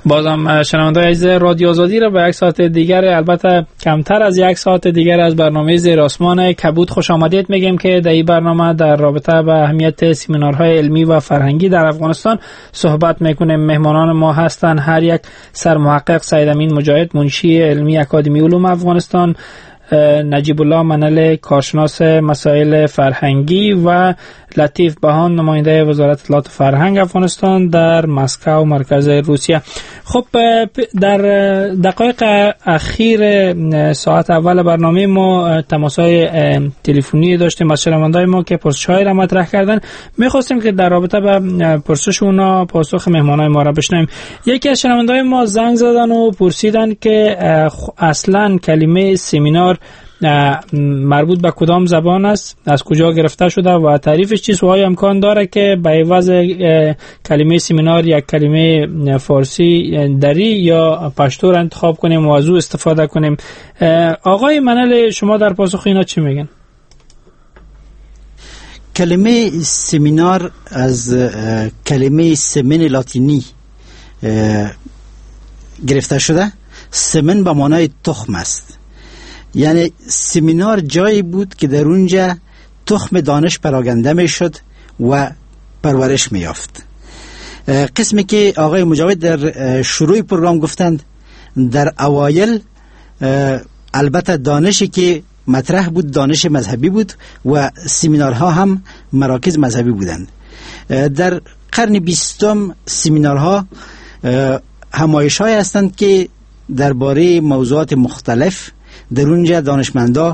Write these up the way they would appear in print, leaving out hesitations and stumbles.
بازم شنوندگان عزیز رادیو آزادی را به یک ساعت دیگر، البته کمتر از یک ساعت دیگر از برنامه زیر آسمان کبود خوش آمدید میگیم که در این برنامه در رابطه با اهمیت سمینارهای علمی و فرهنگی در افغانستان صحبت میکنیم. مهمانان ما هستند هر یک سرمحقق سید امین مجاهد، منشی علمی اکادمی علوم افغانستان، نجیب الله منل، کارشناس مسائل فرهنگی و لطیف بهان، نماینده وزارت اطلاعات فرهنگ افغانستان در مسکو مرکز روسیه. خب در دقایق اخیر ساعت اول برنامه ما تماس‌های تلفنی داشتیم از شنونده‌های ما که پرسش‌هایی را مطرح کردن. می‌خواستیم که در رابطه با پرسش اونا پاسخ مهمانای ما را بشنویم. یکی از شنونده‌های ما زنگ زدن و پرسیدن که اصلاً کلمه سمینار مربوط به کدام زبان است، از کجا گرفته شده و تعریفش چیست و آیا امکان داره که به عوض کلمه سمینار یک کلمه فارسی دری یا پشتو را انتخاب کنیم و از او استفاده کنیم. آقای منل، شما در پاسخ اینا چی میگن؟ کلمه سمینار از کلمه سمن لاتینی گرفته شده. سمن به معنای تخم است، یعنی سمینار جایی بود که در اونجا تخم دانش پراگنده می شد و پرورش می یافت. قسمی که آقای مجاهد در شروع پروگرام گفتند، در اوایل البته دانشی که مطرح بود دانش مذهبی بود و سمینارها هم مراکز مذهبی بودند. در قرن 20 سمینارها همایش‌های هستند که درباره موضوعات مختلف در اونجا دانشمندا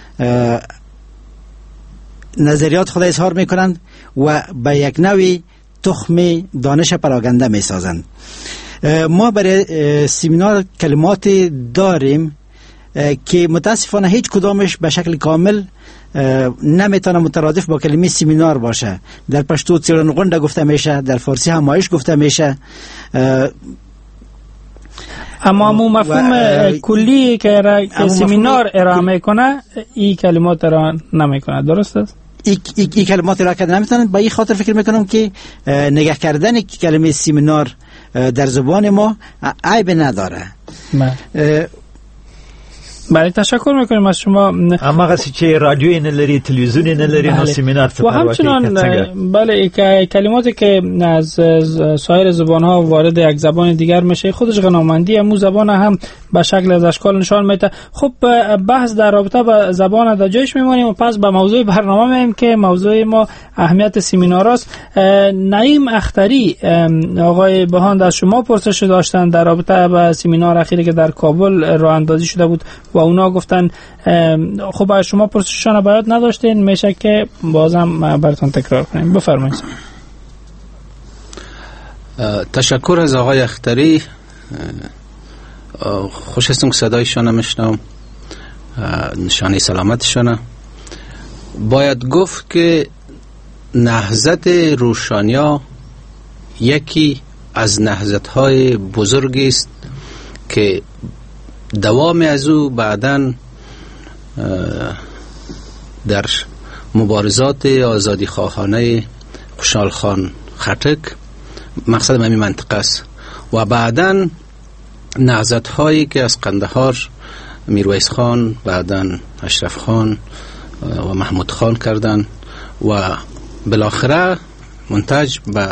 نظریات خود اظهار میکنند و به یک نوعی تخم دانش پراگنده میسازند. ما برای سمینار کلمات داریم که متاسفانه هیچ کدامش به شکل کامل نمیتونه مترادف با کلمه سمینار باشه. در پشتو څیړنغونډه گفته میشه، در فارسی همایش گفته میشه، اما مفهوم کلی که سمینار ارائه میکنه این کلمات را نمیکنه، درست است؟ این کلمات را که نمیتونن. با این خاطر فکر میکنم که نگه کردن کلمه سمینار در زبان ما عیب نداره. بله، تشکر میکنیم از شما. اما قصی که رادیوی نلری، تلویزیونی نلری، نو سمینار و همچنان بله کلماتی که از سایر زبانها وارد یک زبان دیگر میشه خودش غنامندی همون زبان هم به شکل از اشکال نشان میده. خب بحث در رابطه با زبان در جایش میمونیم و پس به موضوع برنامه میایم که موضوع ما اهمیت سمینار است. نعیم اختری آقای بهان از شما پرسش داشتن در رابطه با سمینار اخیری که در کابل راه اندازی شده بود و اونا گفتن خب از شما پرسششان باید نداشتین، میشه که بازم براتون تکرار کنیم. بفرمایید. تشکر از آقای اختری. خوش هستم که صدایشان میشنوم، نشانه سلامتشانه. باید گفت که نهضت روشانیا یکی از نهضت‌های بزرگی است که دوام از او بعداً در مبارزات آزادی خواهانه خوشحال خان خټک، مقصد همین منطقه است، و بعداً نهضت هایی که از قندهار میرویس خان، بعداً اشرف خان و محمود خان کردند و بالاخره منتج به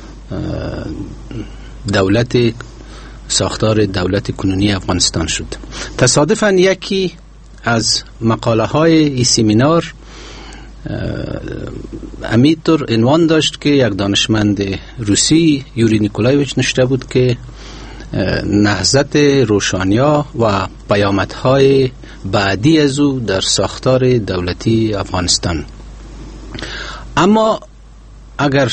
دولت ساختار دولت کنونی افغانستان شد. تصادفاً یکی از مقاله های این سمینار امیتور عنوان داشت که یک دانشمند روسی یوری نیکولایویچ نشته بود که نهضت روشانیا و پیامدهای بعدی از او در ساختار دولتی افغانستان. اما اگر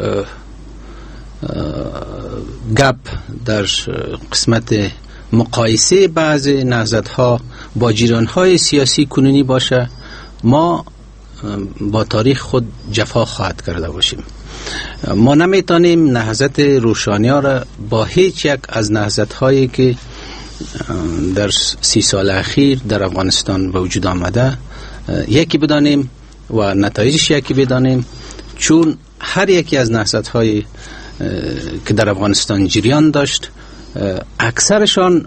گپ در قسمت مقایسه بعض نهضت‌ها با جریان‌های سیاسی کنونی باشه، ما با تاریخ خود جفا خواهد کرده باشیم. ما نمیتونیم نهضت روشانیا را با هیچ یک از نهضت‌هایی که در 30 سال اخیر در افغانستان به وجود آمده یکی بدانیم و نتایجش یکی بدانیم، چون هر یکی از نهضت‌هایی که در افغانستان جریان داشت اکثرشان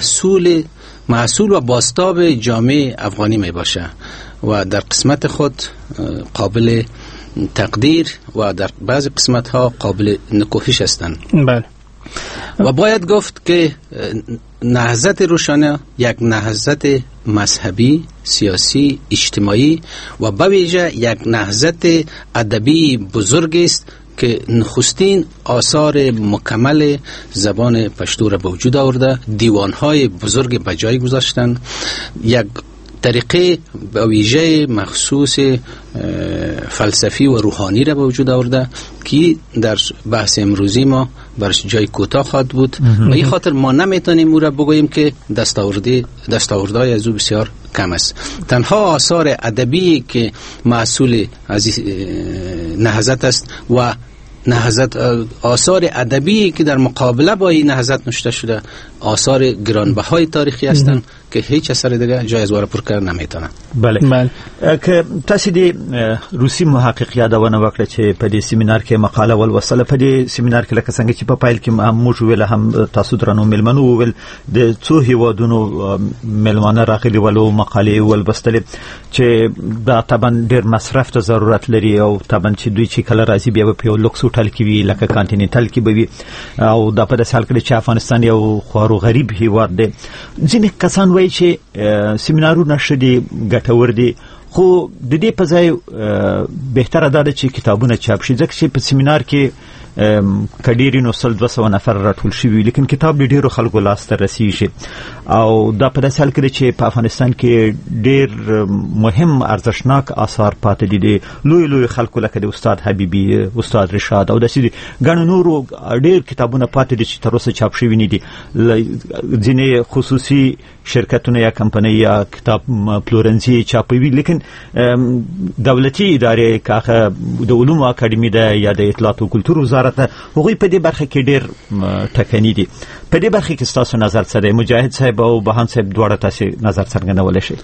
محصول و بازتاب جامعه افغانی می باشه و در قسمت خود قابل تقدیر و در بعضی قسمت ها قابل نکوهش هستند. بله. و باید گفت که نهضت روشنه یک نهضت مذهبی، سیاسی، اجتماعی و به ویژه یک نهضت ادبی بزرگ است که نخستین آثار مکمل زبان پشتو را به وجود آورده، دیوانهای بزرگ به جای گذاشتن، یک طریقه به ویژه مخصوص فلسفی و روحانی را به وجود آورده که در بحث امروزی ما برش جای کوتاه خواهد بود و این خاطر ما نمیتونیم او را بگوییم که دستاوردهای از او بسیار کم است. تنها آثار ادبی که محصول از نهضت است و آثار ادبی که در مقابله با این نهضت نوشته شده آثار گرانبهای تاریخی هستند که هیچ اثر دیگه جای از واره پر کردن نمیتونه. بله. که تاسو دی روسي محقق یادونه وکړه چې په دې سیمینار کې مقاله ولوستله. په دې سیمینار کې لکه څنګه چې په پایل کې موږ ویل هم تاسو درنو ملمنو ویل د څو هیوادونو ملمانه راغلي ولو مقالې ولوستلې چې دا طبعا ډېر مصرف ته ضرورت لري او طبعا چې دوی چې کله راځي بیا په یو لوکس هوټل کې وي لکه کانټیننټل کې به وي او دا په داسې حال کې چې افغانستان یو خورو غریب هیواد دی. ځینې کسان وایي چې سیمینارونه شدي ګټور دي خو د دې په ځای بهتره ده چې کتابونه چاپ شي ځکه چې په سیمینار کې کډيري نو 200 نفر راټول شوي لیکن کتاب ډېرو خلکو لاس ته رسیږي او دا په داسې حال کې چې په افغانستان کې ډېر مهم ارزښتناک آثار پاتې دي لوی خلکو لکه د استاد حبیبي، استاد رشاد او داسې ګڼ نورو ډېر کتابونه پاتې دي چې تر اوسه چاپ شوي نه دي. ځینې خصوصي شرکتونه یا کمپنۍ یا کتاب پلورنځي چاپوي لیکن دولتي ادارې کاغه د علومو اکاډمي ده یا د اطلاعات او کلتور وزارت هغوی په دې برخه کې ډېر ټکني دي. په دې برخه کې تاسو نظر څه دی؟ مجاهد صاحب او بهان صاحب دواړه تاسو نظر څرګندولی شئ.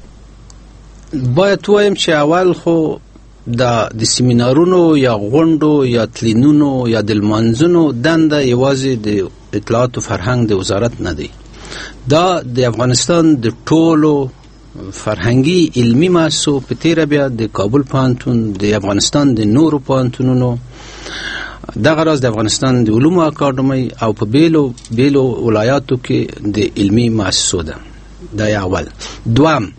باید وایم چې اول خو د سیمینارونو یا غونډو یا تلینونو یا د لمانځنو دنده یوازې د اطلاعات او فرهنګ د وزارت نه دی. دا د افغانستان د ټولو فرهنګي علمي مؤسسو په تیره بیا د کابل پوهنتون، د افغانستان د نورو پوهنتونونو، دغه راز د افغانستان د علومو اکاډمۍ او په بیلو ولایاتو کې د علمي مؤسسو ده. دا اول. دوام،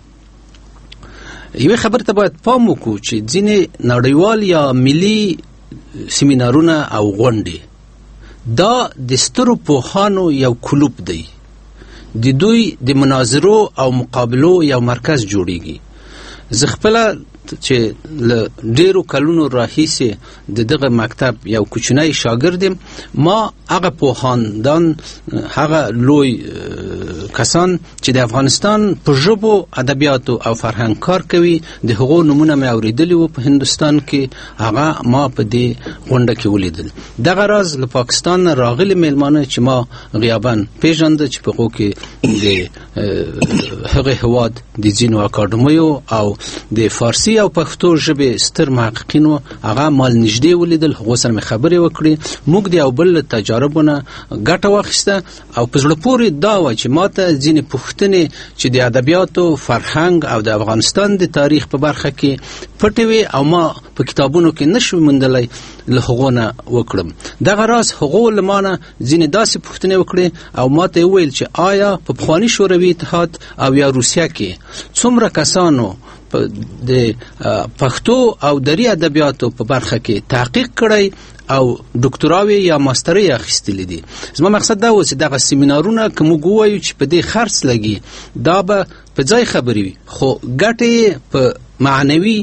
یوه خبر ته باید پام وکړو چې ځینې نړیوال یا ملي سیمینارونه او غونډې دا د سترو پوهانو یو کلوب دی، د دوی د مناظرو او مقابلو یو مرکز جوړیږي. زه خپله چې له ډیرو کلونو راهیسې د دغه مکتب یو کوچنی شاګرد ما هغه پوهاندان، هغه لوی کسان چې د افغانستان په ژبو، ادبیاتو او فرهنګ کار کوي د هغو نمونه مې اوریدلی و په هندوستان کې، هغه ما په دې غونډه کې ولیدل. دغه راز له پاکستان راغلي میلمانه چې ما غیاباً پیژنده چې په هغو کې د هغه هیواد د ځینو اکاډمیو او د فارسی او پښتو ژبې ستر محققینو هغه مال نږدې ولیدل، هغو سره مې خبرې وکړې، موږ د یو بل تجاربونه ګټه واخیسته او په زړه پورې دا وه چې ما ته ځینې پوښتنې چې د ادبیاتو، فرهنګ او د افغانستان د تاریخ په برخه کې پټې وې او ما په کتابونو کې نشو موندلی له هغو نه وکړم. دغه راز هغو له ما نه ځینې داسې پوښتنې وکړې او ما ته وویل چې آیا په پخواني شوروي اتحاد او یا روسیه کې څومره کسانو د پښتو او دري ادبیاتو په برخه کې تحقیق کړی او ډاکټراوي یا ماستري اخیستلې دي. زما مقصد دا و چې دغه سیمینارونه که موږ ووایو چې په دې خرڅ لګي دا به په ځای خبرې وي، خو ګټې په معنوي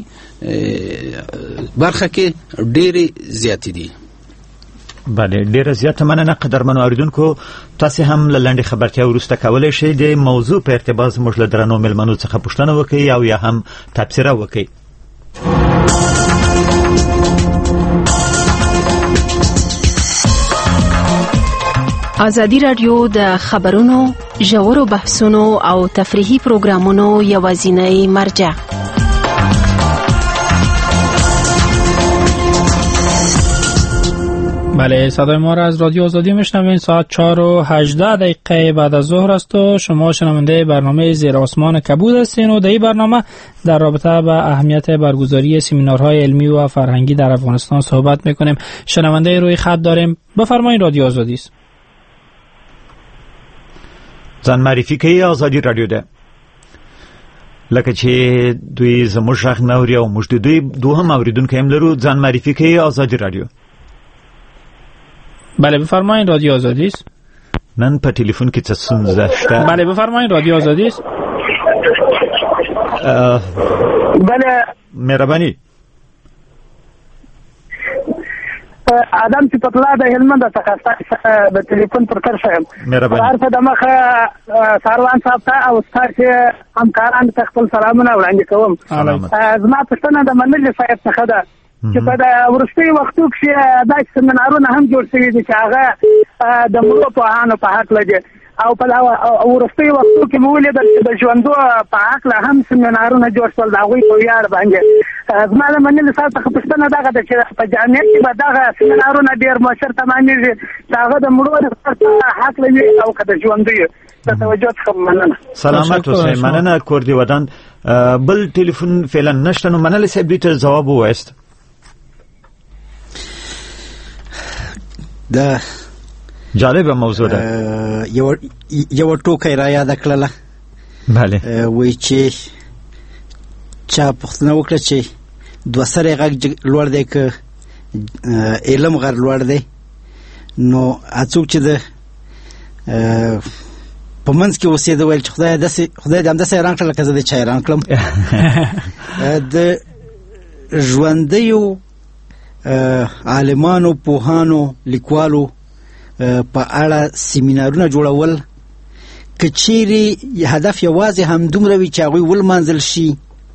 برخه کې ډېرې زیاتې دي. بله، ډیره زیاته مننه. قدرمنو اوریدونکو، تاسو هم له لنډې خبرتیا وروسته کولی شئ د موضوع په ارتباط زموږ له درنو مېلمنو څخه پوښتنه وکړئ او یا هم تبصره وکړئ. ازادي راډیو د خبرونو، ژورو بحثونو او تفریحي پروګرامونو یوازینۍ مرجع. بله، صدای ما را از رادیو آزادی میشنوین. ساعت 4:18 بعد از ظهر است و شما شنونده برنامه زیر آسمان کبود هستین و در این برنامه در رابطه با اهمیت برگزاری سمینارهای علمی و فرهنگی در افغانستان صحبت میکنیم. شنونده روی خط داریم، بفرمایید. رادیو آزادی است. ځان معرفي کوي. آزادي رادیو ده، لکه چې دوی زموږ غږ نوري او موږ د دوی دوهم اوریدونکو هم لرو. ځان معرفي کوي. آزادي رادیو. بله بفرمایید. رادیو آزادی است. نن په ټلیفون کې څه ستونزه شته؟ بله بفرمایید. رادیو آزادی است. بله مهرباني. ادم چې پتلا د هلمند څخه د ټلیفون پر کار شم. مهرباني. هر څه د مخه ساروان صاحب ته او ستاسو همکارانو ته خپل سلامونه وړاندې کوم. زما پښتنه د منل صاحب څخه ده چې په ورستي وختو کې دا سمینارونه هم جوړ شوي دي چې هغه د ملو په هانو په حق لګي او په ورستي وختو کې مولې د ژوندو په حق له هم سمینارونه جوړ شول. دا غوي په یار باندې زما د منل صاحب څخه پښتنه دغه چې په جامعه کې به دغه سمینارونه ډیر مشر تمامېږي چې هغه د ملو په حق لګي او کده ژوندې د توجه څخه مننه. سلامت اوسئ. مننه. کور دی ودان. بل ټلیفون فعلا نشته نو منل صاحب دې ته جواب وایست. دا جالبه موضوع ده. یو ټوکی را یاد کړله. بله. وای چې چا پښتنه وکړه چې دوه سره غږ لوړ دی که علم غر لوړ دی، نو اڅوک چې د په منځ کې اوسېده ویل چې خدای دې همداسې حیران کړه لکه زه دې چا حیران کړم. د ژوندیو عالمانو، پوهانو، لیکوالو په اړه سیمینارونه جوړول که چیرې هدف یوازې همدومره وي چې هغوی ولمانځل شي،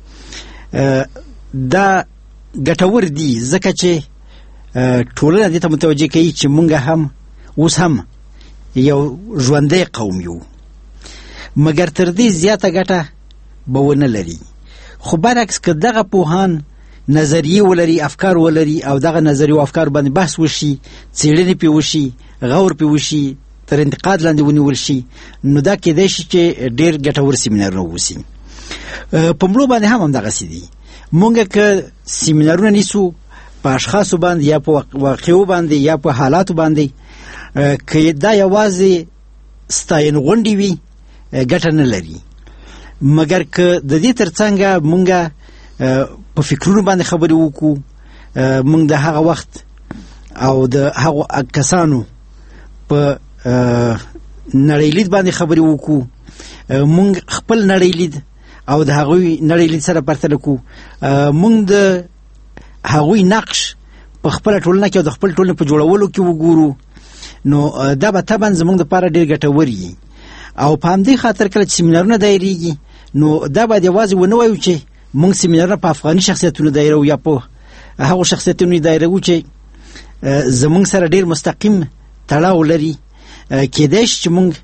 دا ګټور دي ځکه چې ټولنه دې ته متوجه کوي چې مونږ هم اوس هم یو ژوندی قوم یو، مګر تر دې زیاته ګټه به ونه لري. خو برعکس که دغه پوهان نظریه ولري، افکار ولري او دغه نظریه او افکار باندې بحث وشي، څېړنې پې وشي، غور پې وشي، تر انتقاد لاندې ونیول شي، نو دا کېدای شي چې ډېر ګټور سیمینارونه وشي. په مړو باندې هم همدغسې دي. مونږ که سیمینارونه نیسو په اشخاصو باندې یا په واقعو باندې یا په حالاتو باندې، که دا یوازې ستاین غونډې وي ګټه نه لري، مګر که د دې تر څنګ مونږ په فکرونو باندې خبرې وکړو، مونږ د هغه وخت او د هغو کسانو په نړیلید باندې خبرې وکړو، مونږ خپل نړیلید او د هغوی نړیلید سره پرتله کړو، مونږ د هغوی نقش په خپل ټولنه کې او د خپل ټولنې په جوړولو کې وګورو، نو دا به طبعا زمونږ دپاره ډېر ګټور وي. او په همدې خاطر کله چې سیمینارونه دایریږي، نو دا باید یوازې ونه وایو چې مونږ سیمینارونه په افغاني شخصیتونو دایرو یا په هغو شخصیتونو دایرو چې زمونږ سره ډېر مستقیم تړاو لري. کېدای شي چې مونږ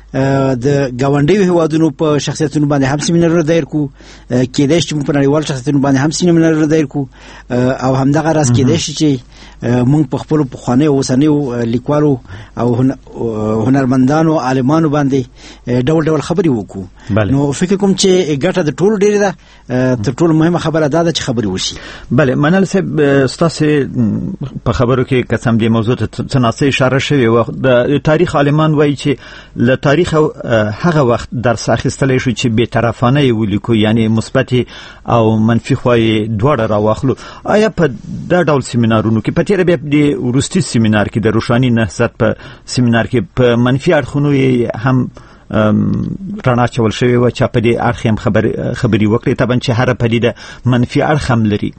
د ګاونډیو هیوادونو په شخصیتونو باندې هم سیمینارونه دایر کړو، کېدای شي چې مونږ په نړیوالو شخصیتونو باندې هم سیمینارونه دایر کړو، او همدغه راز کېدای شي چې مونږ په خپلو پخوانیو اوسنیو لیکوالو او هنرمندانو، عالمانو باندې ډول ډول خبرې وکړو. نو فکر کوم چې ګټه د ټولو ډېره ده. تر ټولو مهمه خبره دا ده چې خبرې وشي. بله منل صاحب، ستاسو په خبرو کې قسم دې موضوع ته څه ناڅه اشاره شوې وه. د تاریخ عالمان وایي چې له تاریخ هغه وخت درس اخیستلی شو چې بېطرفانه یې ولیکو، یعنی مثبت او منفي خوا یې دواړه راواخلو. آیا په دا ډول سیمینارونو کې په تېره بیا د وروستي سیمینار کې د روښاني نهضت په سیمینار کې په منفي اړخونو یې هم رڼا چول شوې وه چې په دې اړخ هم خبرې وکړې؟ طبعا چې هره پدیده منفي اړخ هم لري.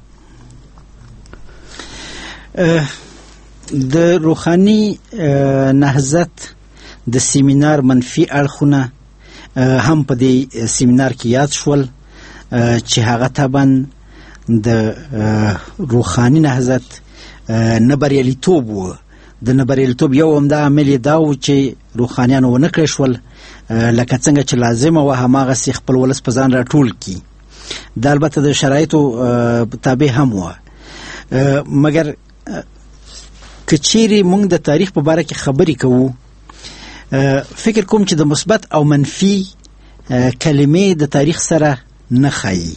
د روښاني نهضت د سیمینار منفي اړخونه هم په دې سیمینار کې یاد شول، چې هغه طبعا د روښاني نهضت نبریالیتوب و. د نبریالیتوب یو همدا عامل دا و چې روښانیان ونه کړی شول لکه څنګه چې لازمه وه هماغسې خپل ولس په ځان راټول کړي. دا البته د شرایطو تابع هم وه، مګر که چیرې موږ د تاریخ په باره کې خبرې کوو، فکر کوم چې د مثبت او منفي کلمې د تاریخ سره نه ښایي.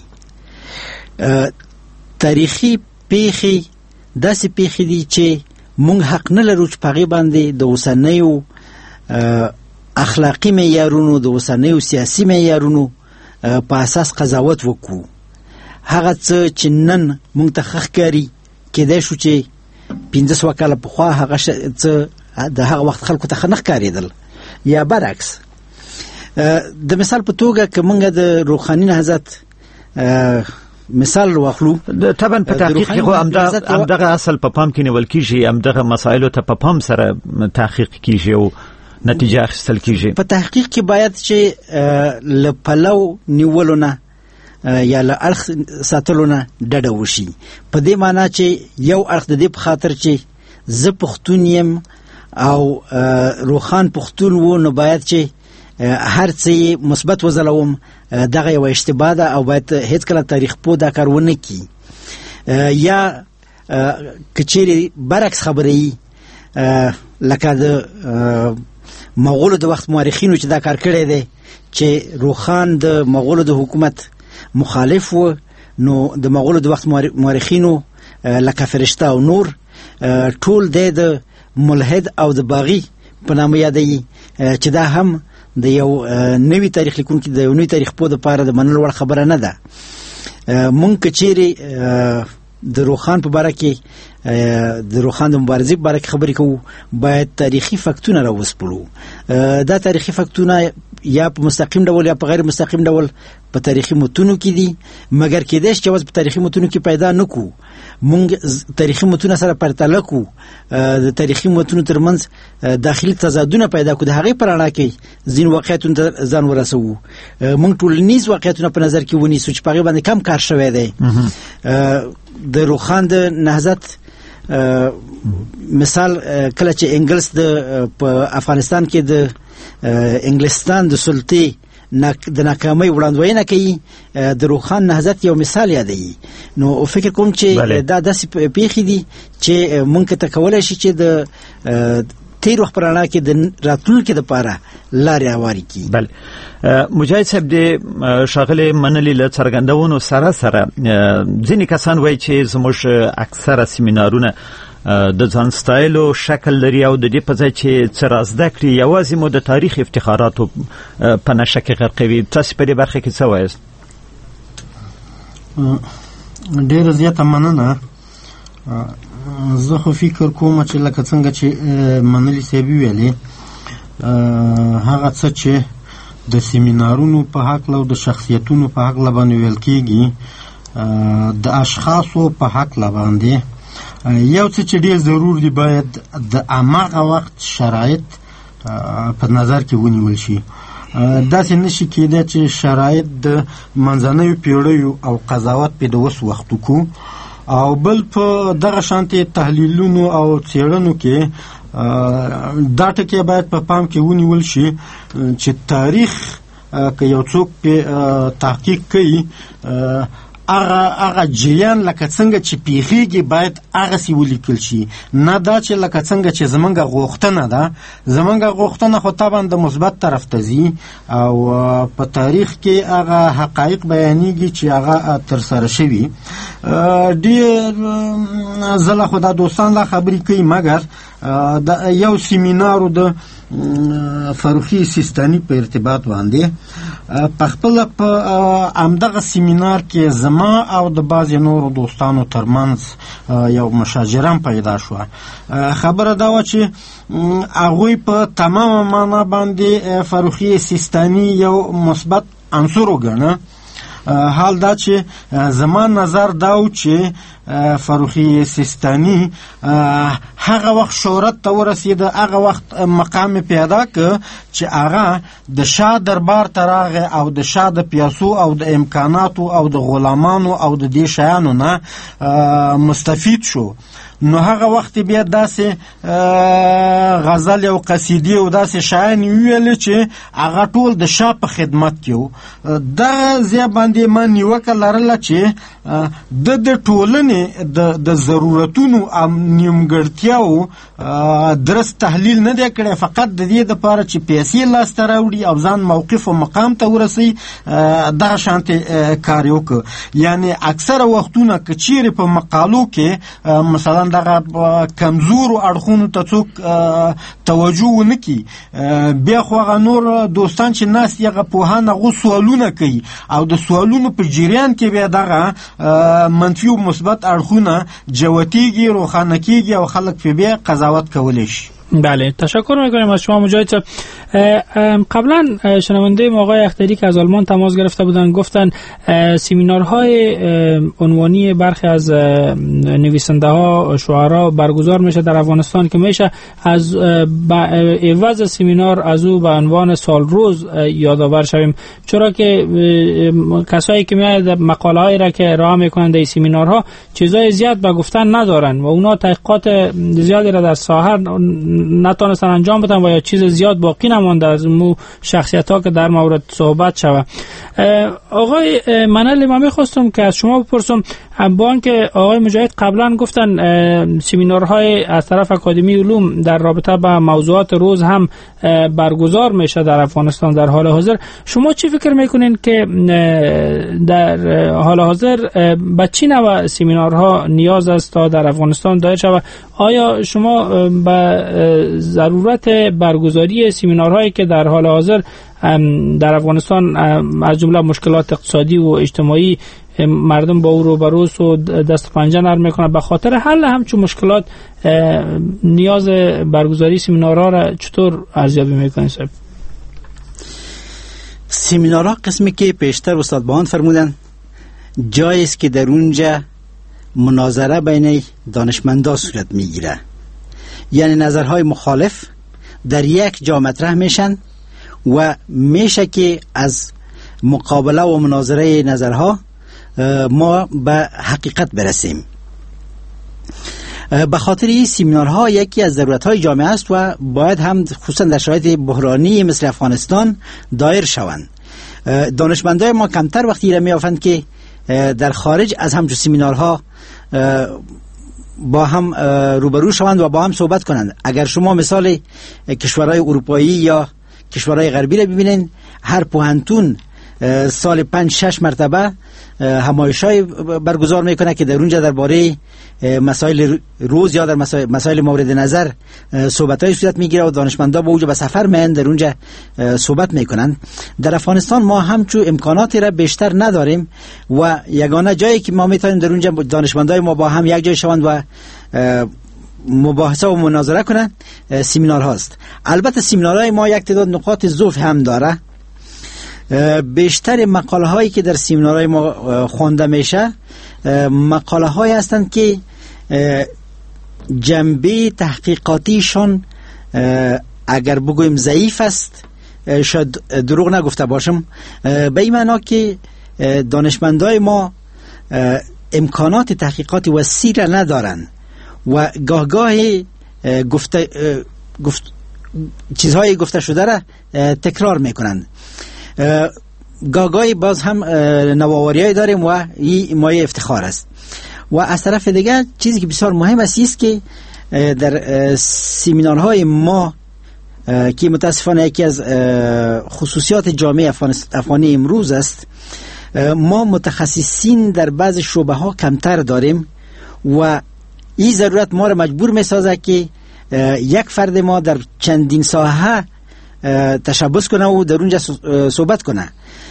تاریخي پیښې داسې پیښې دي چې موږ حق نه لرو چې په هغې باندې د اوسنیو اخلاقي معیارونو، د اوسنیو سیاسي معیارونو په اساس قضاوت وکړو. هغه څه چې نن موږ ته ښه ښکاري، کېدای شو چې 500 کاله پخوا هغه څه د هغه وخت خلکو ته ښه نه ښکارېدل، یا برعکس. د مثال په توګه که موږ د روښاني نهضت مثال واخلو، طبعا په تحقیق کې خو همدغه اصل په پام کې نیول کېږي، همدغه مسایلو ته په پام سره تحقیق کېږي او نتیجه اخیستل کېږي. په تحقیق کې باید چې له پلو نیولو نه یا له اړخ ساتلو نه ډډه وشي، په دې معنا چې یو اړخ د دې په خاطر چې زه پښتون یم او روښان پښتون و، نو باید چې هر څه مثبت وځلوم، دغه یو اشتباه ده او باید هیڅ کله تاریخ پوه دا کار ونه کړي. یا که چیرې برعکس خبرې لکه د مغولو د وخت مورخینو چې دا کار کړی دی چې روښان د مغولو د حکومت مخالف و، نو د مغولو د وخت مورخینو لکه فرشته او نور ټول د ملحد او د باغی په نامه یادوي، چې دا هم د یو نوی تاریخ لیکونکي، د یو نوی تاریخ پوه دپاره د منلو وړ خبره نه ده. مونږ که چیرې د روښان په باره کې، د روښان د مبارزې په باره کې خبرې کوو، باید تاریخي فکتونه راوسپړو. دا تاریخي فکتونه یا په مستقیم ډول یا په غیر مستقیم ډول په تاریخي متونو کې دي، مګر کېدای شي چې یوازې په تاریخي متونو کې پیدا نه کړو، مونږ تاریخي متونه سره پرتله کړو، د تاریخي متونو ترمنځ داخلي تضادونه پیدا کړو، د هغې په رڼا کې ځینو واقعیتونو ته ځان ورسوو، مونږ ټولنیز واقعیتونه په نظر کې ونیسو چې په هغې باندې کم کار شوی دی. د روښان د نهضت مثال کله چې انګلیس په افغانستان کې د انګلستان د سلطې د ناکامۍ وړاندوینه کوي، د روښان نهضت یو مثال یادوي. نو فکر کوم چې دا داسې پیښې دي چې موږ ته کولی شي چې د تیر وخت پر اړه کې د راتلونکي لپاره لارې هوارې کړي. بله، مجاهد صاحب د ښاغلي منلي له څرګندونو سره ځینې کسان وایي چې زموږ اکثره سیمینارونه د ځان ستایلو شکل لري او د دې په ځای چې څه را زده کړي یوازې مو د تاریخ افتخاراتو په نشه کې غرقوي. تاسو په دې برخه کې څه وایاست؟ ډېره زیاته مننه. زه خو فکر کوم چې لکه څنګه چې منلي صاحب ویلې، هغه څه چې د سیمینارونو په هکله او د شخصیتونو په هکله باندې ویل کېږي، د اشخاصو په هکله باندې یو څه چې ډېر ضرور دی، باید د هماغه وخت شرایط په نظر کې ونیول شي. داسې نشي کېدای چې شرایط د منځنیو پیړیو او قضاوت په د اوس وخت وکړو، او بل په دغه شانتې تحلیلونو او څېړنو کې دا ټکي باید په پام کې ونیول شي چې تاریخ که یو څوک په تحقیق کوي، هغه جریان لکه څنګه چې پیښیږي باید هغسې ولیکل شي، نه دا چې لکه څنګه چې زمونږ غوښتنه ده. زمونږ غوښتنه خو طبعا د مثبت طرف ته ځي، او په تاریخ کې هغه حقایق بیانېږي چې هغه ترسره شوي. ډېر زله خو دا دوستان لا خبرې کوي، مګر د یو سیمینارو د فروخي سیستاني په ارتباط باندې په خپل په همدغه سیمینار کې زما او د بعضې نورو دوستانو ترمنځ یو مشاجره پیدا شوه. خبره دا وه چې هغوی په تمامه معنا باندې فروخي سیستاني یو مثبت عنصر وګڼه. حال دا چې زما نظر دا و چې فروخي سیستاني هغه وخت شهرت ته ورسېده، هغه وخت مقام پیدا که چې هغه د شاه دربار ته راغی او د شاه د پیسو او د امکاناتو او د غلامانو او د دې شیانو نه مستفید شو. نو هغه وخت بیا داسې غزل او قصیدې او داسې شایان ویل چې هغه ټول د شاه په خدمت کې وو. دغه ځای باندې ما نیوکه لرله چې د ټولنې د ضرورتونو او نیمګړتیاو درست تحلیل نه دی کړی، فقط د دې دپاره چې پیسې لاسته راوړي او ځان موقف او مقام ته ورسوي دغه شانتې کار یې وکړ. یعنی اکثره وختونه که چیرې په مقالو کې مثلا دغه کمزورو اړخونو ته څوک توجه ونه کړي، بیا خو هغه نور دوستان چې ناست دي هغه پوهان هغو سوالونه کوي او د سوالونو په جریان کې بیا دغه منفي او مثبت اړخونه جوتیږي، روښانه کیږي او خلک پرې بیا قضاوت کولی شي. بله، تشکر میکنیم از شما مجاهد صاحب. قبلا شنونده آقای اختری که از آلمان تماس گرفته بودن گفتن سمینارهای عنوانی برخی از نویسنده ها شعرا برگزار میشه در افغانستان که میشه از عوض سمینار از او به عنوان سال روز یادآور شویم، چرا که کسایی که میاد مقاله هایی را که ارائه میکنن در سمینارها چیزای زیاد به گفتن ندارن و اونا تحقیقات زیادی را در ساحه نتونستن انجام بدن و یا چیز زیاد باقی نمانده از مو شخصیت ها که در مورد صحبت شود. آقای منل، من میخواستم که از شما بپرسم، با اینکه آقای مجاهد قبلا گفتن سمینارهای از طرف اکادمی علوم در رابطه با موضوعات روز هم برگزار میشه در افغانستان در حال حاضر، شما چی فکر میکنین که در حال حاضر به چی نوع سمینارها نیاز است تا در افغانستان دایر شود؟ آیا شما به ضرورت برگزاری سمینارهایی که در حال حاضر در افغانستان از جمله مشکلات اقتصادی و اجتماعی مردم با او روبروست و دست پنجه نرم میکنن، به خاطر حل همچون مشکلات نیاز برگزاری سمینارها را چطور ارزیابی میکنید صاحب؟ سمینارها قسمی که پیشتر استاد بهان فرمودن جایی است که در اونجا مناظره بین دانشمندان صورت میگیره، یعنی نظرهای مخالف در یک جا مطرح میشن و میشه که از مقابله و مناظره نظرها ما به حقیقت برسیم. به خاطر این سمینارها یکی از ضرورت‌های جامعه است و باید هم خصوصا در شرایط بحرانی مثل افغانستان دایر شوند. دانشمندای ما کمتر وقتی را می‌یافند که در خارج از همچون سمینارها با هم روبرو شوند و با هم صحبت کنند. اگر شما مثال کشورهای اروپایی یا کشورهای غربی را ببینید، هر پوهنتون سال 5-6 مرتبه همایش‌های برگزار میکنه که در اونجا درباره مسائل روز یا در مسائل مورد نظر صحبت‌های صورت میگیره و دانشمندان با اونجا به سفر میان در اونجا صحبت میکنن. در افغانستان ما همچون امکاناتی را بیشتر نداریم و یگانه جایی که ما میتونیم در اونجا دانشمندای ما با هم یک جای شوند و مباحثه و مناظره کنن سمینار هاست. البته سمینارهای ما یک تعداد نقاط ضعف هم داره. بیشتر مقاله هایی که در سمینارهای ما خوانده میشه مقاله هایی هستند که جنبه تحقیقاتیشان اگر بگویم ضعیف است، شاید دروغ نگفته باشم، به این معنا که دانشمندای ما امکانات تحقیقات وسیع را ندارند و گاه چیزهای گفته شده را تکرار میکنند. گاگای باز هم نوآوری‌ای داریم و این مایه افتخار است. و از طرف دیگر چیزی که بسیار مهم است که در سمینارهای ما که متاسفانه یکی از خصوصیات جامعه افغانی امروز است، ما متخصصین در بعض شعبه ها کمتر داریم و این ضرورت ما را مجبور می‌سازه که یک فرد ما در چندین ساحه تشبث کنه و در اونجا صحبت کنه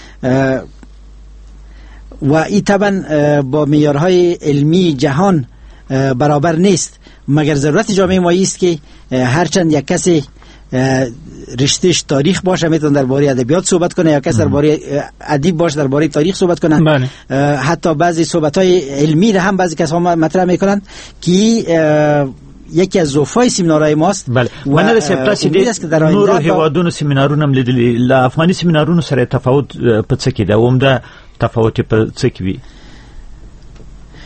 و این طبعا با معیارهای علمی جهان برابر نیست، مگر ضرورت جامعه ما است که هرچند یک کسی رشتهش تاریخ باشه میتونه درباره ادبیات صحبت کنه یا کسی درباره ادب باشه درباره تاریخ صحبت کنه. حتی بعضی صحبت‌های علمی را هم بعضی کسا مطرح میکنن که یکی از ضعف‌های سمینارهای ماست. بله، منل صاحب تاسو د نورو هیوادونو سمینارونه هم لیدلي، له افغاني سمینارونو سره تفاوت په څه کې ده؟ عمده تفاوت په څه کې وي؟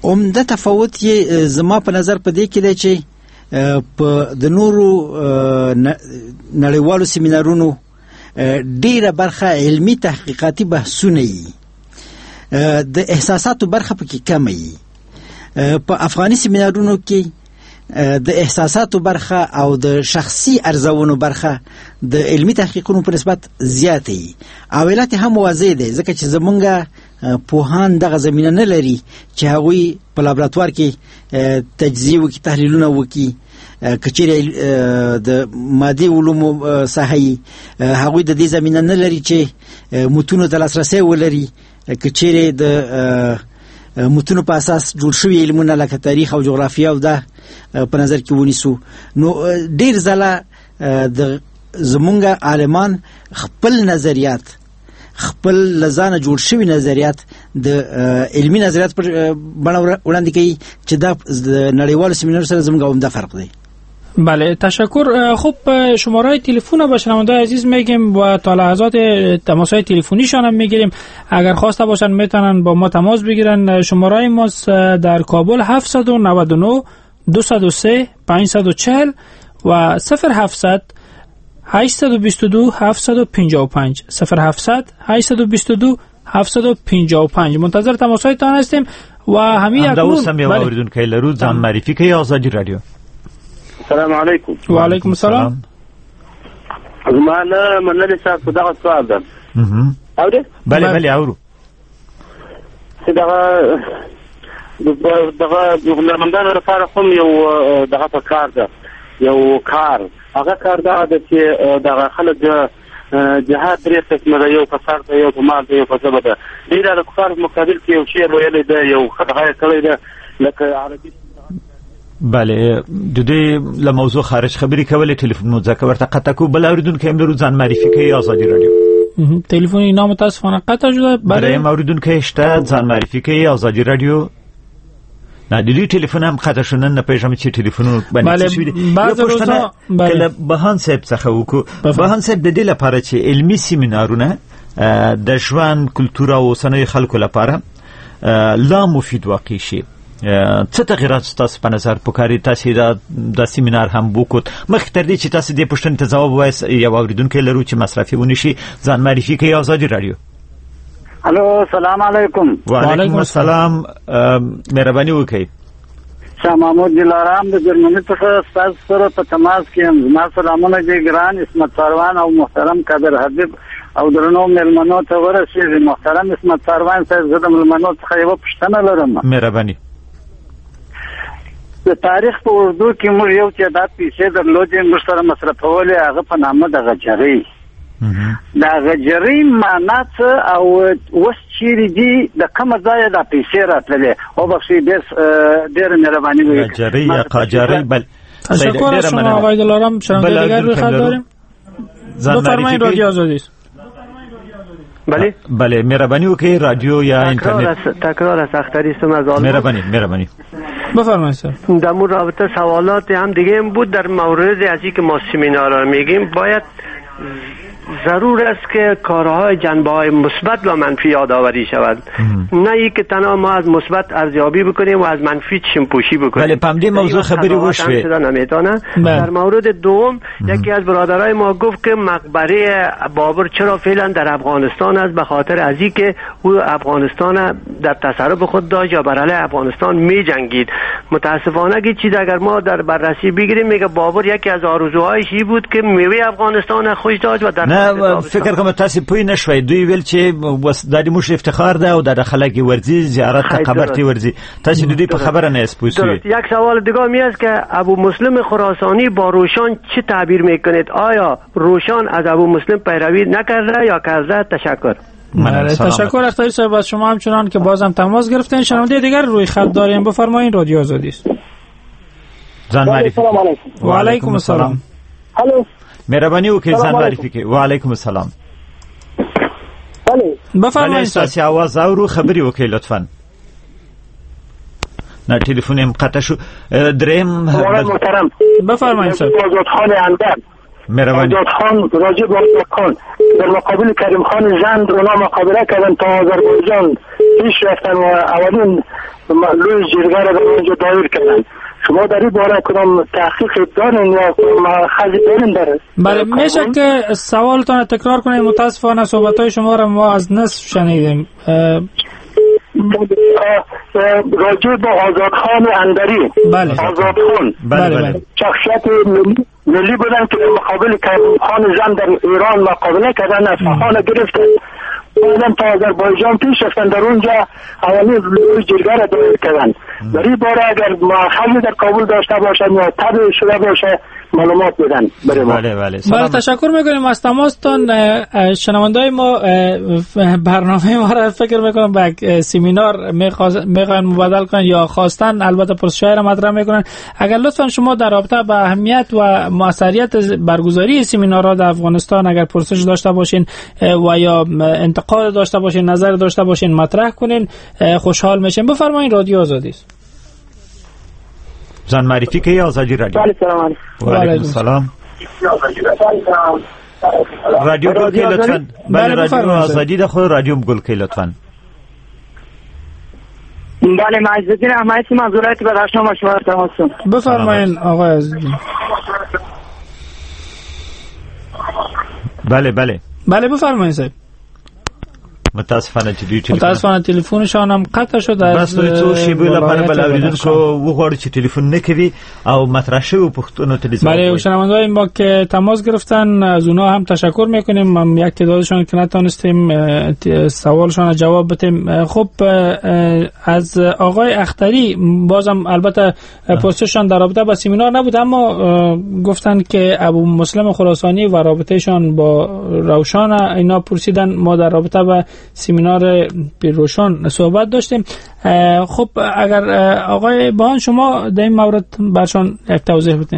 عمده تفاوت یې زما په نظر په دې کې دی چې په د نورو نړیوالو سیمینارونو ډیره برخه علمی تحقیقاتي بحثونه وي، د احساساتو برخه پکې کم وي. په افغاني سیمینارونو کې د احساساتو برخه او د شخصي ارزونو برخه د علمی تحقیقونو په نسبت زیاتې وي. او علت هم واضح دی ځکه چې زمونږ پوهان دغه زمینه نه لري چې هغوی په لابراتوار کې تجزیه وکړي، تحلیلونه وکړي. کچېرې د مادي علومو ساحه هغوی د دې زمینه نه لري چې متونو ته لاسرسی ولري. کچېرې د متونو په اساس جوړ شوي علمونه لکه تاریخ او جغرافیه او دا په نظر کې ونیسو، نو ډېر ځله د زمونږ عالمان خپل نظریات، خپل لزانه جوړ شوي نظریات د علمی نظریات پر بڼه وړاندې کوي چې دا د نړیوالو سیمینارونو سره زموږ عمده فرق دی. بله، تشکر. خب شماره تلفن با شنوندگان عزیز میگیم و تا لحظات تماس‌های تلفنیشان هم میگیریم. اگر خواسته باشن میتونن با ما تماس بگیرن. شماره ما در کابل 799 203 540 و 0700 822 755 0700 822 755. منتظر تماس‌هایتان هستیم و همین اکنون اوریدون که لرو ځان معرفی کوي آزادی رادیو. السلام علیکم. و علیکم السلام. زمانه منل صاحب په دغه سوال ده. اوره؟ بله اورو. دغه هنرمندانو لپاره هم یو دغه په کار ده، یو کار هغه کار ده چې دغه خلک جهاد درې قسمه ده، یو په سر ده، یو په مال ده، یو په ژبه ده. دوی د کفار مقابل کې یو شعر ویلی ده، یو خدای کړی ده لکه عربي. بله، د دې له موضوع خارج خبرې کولې ټلیفون مو ځکه ورته قطع کو. بل اوریدونکو هم لرو ځان معرفي کوي آزادی رادیو. تلفنی نام متاسفانه قطع شده. بله اوریدونکو شته ځان معرفي کوي آزادی رادیو. نه د دې ټلیفون هم قطع شونه، نه پېژنم چې ټلیفونو باندې څه ویل. بعض روزا کله بهان صاحب څخه وکړو. بهان صاحب د دې لپاره چې علمی سیمینارونه د ژوند کلتور او اوسنۍ خلکو لپاره لا مفید واقع شي، څه تغیرات تاسو په نظر پکاري تاسو دا سیمینار هم وکړ؟ مخکې تر دې چې تاسو دې پوښتنې ته ځواب وایاست یو اوریدونکو لرو چې مصرفي ونشي، ځان معرفي کوي آزادی رادیو. الو سلام علیکم. وعلیکم السلام. مهرباني وکړئ. شاه محمود دلارام د جرمني څخه ستاسو سره په تماس کې یم. زما سلامونه دي ګران اسمت ساروان او محترم قادر حبیب او درنو مېلمنو ته ورسېږي. محترم اسمت ساروان صاحب، زه د مېلمنو څخه یوه پوښتنه لرم. مهرباني. د تاریخ په اردو کې موږ یو تعداد پیسې درلودې، موږ سره مصرفولې، هغه په نامه د غجرۍ. د غجرۍ معنا څه او اوس چیرې دي، د کومه ځایه دا پیسې راتللې؟ وبخښئ ډېره مهرباني وکړئ. غجرۍ یا قاجرۍ. بل تشکر از شما آقای دلارام. شنونده دیگر روی خط داریم. بفرمایید رادیو آزادی است. بله مهربانی وکړئ. رادیو یا اینترنت. تکرار از اختری است از آلمان. مهربانی بفرمایید سر. در مورد رابطه سوالات هم دیگه این بود. در مورد از اینکه ما سمینار میگیم باید ضرور است که کارهای جنبه‌های مثبت و منفی یادآوری شود، نه اینکه تنها ما از مثبت ارزیابی بکنیم و از منفی چشم‌پوشی بکنیم. بله پمدی موضوع خبری وشوه نمیتونه. در مورد دوم یکی از برادرای ما گفت که مقبره بابر چرا فعلا در افغانستان است، به خاطر از اینکه او افغانستان در تصرف خود داشت یا بر علیه افغانستان می‌جنگید. متاسفانه که چیز اگر ما در بررسی بگیریم میگه بابر یکی از آرزوهایش این بود که میوه افغانستان خوش داشت و در نه فکر کوم تاسو پوی نشوي. دوی ویل چې د موږ افتخار ده او د خلک ورزي زیارت ته قبر تی ورزي. تاسو دوی په خبره نه اسپوسوي. یک سوال دیگه می است که ابو مسلم خراسانی با روشان چه تعبیر میکنید؟ آیا روشان از ابو مسلم پیروی نکرده یا کرده؟ تشکر. تشکر اختری صاحب از شما. همچنان که بازم تماس گرفتین. شنونده دیگر روی خط داریم. بفرمایید رادیو آزادی است. جان معرفی. و علیکم السلام. الو مهربانی وکړئ ځان معرفي کړئ. وعلیکم السلام. بفرمایئ تاسو आवाज اورو خبري وکړئ لطفا. نه ټلیفون هم قطع شو. دریم محترم بفرمایئ آزاد خان اندر. مهربانی. آزاد خان راجع به خان در مقابل کریم خان زند اونا مقابله کردن تا آذربایجان پیش رفتن و اولین لوی جرگه را به اونجا دایر کردن. شما در این باره کدام تحقیق دارین یا مأخذی دارین داره؟ بله، میشه که سوالتان تکرار کنید؟ متاسفانه صحبت‌های شما را ما از نصف شنیدیم. راجع به آزادخان اندری. بله. آزادخان. بله. شخصیت ملی بودن که مقابل خان زن در ایران مقابله کردن، اصفهان گرفتن. بعدم تا آذربایجان پیش رفتن، در اونجا اولین لوی جرگه را دایر کردن. در این باره اگر مأخذی در کابل داشته باشن یا تبع شده باشه معلومات بدن برای ما. بله، تشکر میکنیم از تماستان. شنوندای ما برنامه ما را فکر میکنم به سمینار میخوان مبادل کنن یا خواستن، البته پرسش‌های را مطرح میکنن. اگر لطفا شما در رابطه با اهمیت و موثریت برگزاری سمینارها در افغانستان اگر پرسش داشته باشین و یا انتقاد داشته باشین، نظر داشته باشین، مطرح کنین، خوشحال میشیم. بفرمایید، رادیو آزادی است. زن معرفی که یا آزادی رادیو؟ بله، سلام علیکم. و علیکم السلام. رادیو گل که لطفاً. بله، رادیو آزادی ده خود رادیو گل که لطفاً. بله، معززالدین احمدی منظورات بدخشان با شما تماس کنم. بفرمایید آقای عزیزی. بله بفرمایید صاحب. متاسفانه تلفنشان هم قطع شد. بس تو شیبه لپاره بل اوریدونکو وغواړي چې تلفن نکوي او مطرح شوی پښتون ته دي. بله، شنوندگان ما که تماس گرفتن از اونها هم تشکر میکنیم. هم یک تعدادشان که نتونستیم سوالشان جواب بدیم. خب از آقای اختری بازم البته پرسششان در رابطه با سمینار نبود، اما گفتن که ابو مسلم خراسانی و رابطهشان با روشان اینا پرسیدن. ما در رابطه با سمینار پیرروشن صحبت داشتیم. خب اگر آقای بهان شما در این مورد برشان یک توضیح بدین.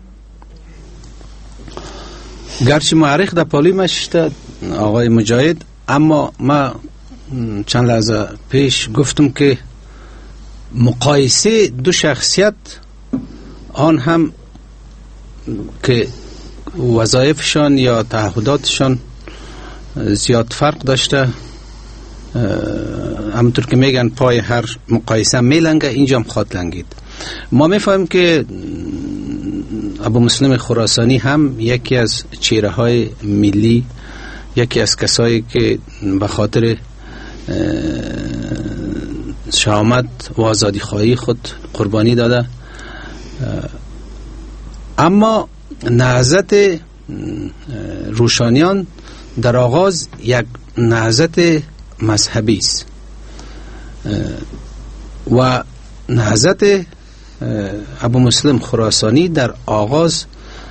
گرچه معرخ در پالی مشته آقای مجاهد، اما ما چند لحظه پیش گفتم که مقایسه دو شخصیت، آن هم که وظایفشان یا تعهداتشان زیاد فرق داشته، همونطور که میگن پای هر مقایسه میلنگه، اینجا هم خواد لنگید. ما میفهمیم که ابو مسلم خراسانی هم یکی از چهره های ملی، یکی از کسایی که به خاطر شهامت و آزادی خواهی خود قربانی داده، اما نهضت روشانیان در آغاز یک نهضت مذهبی است و نهضت ابو مسلم خراسانی در آغاز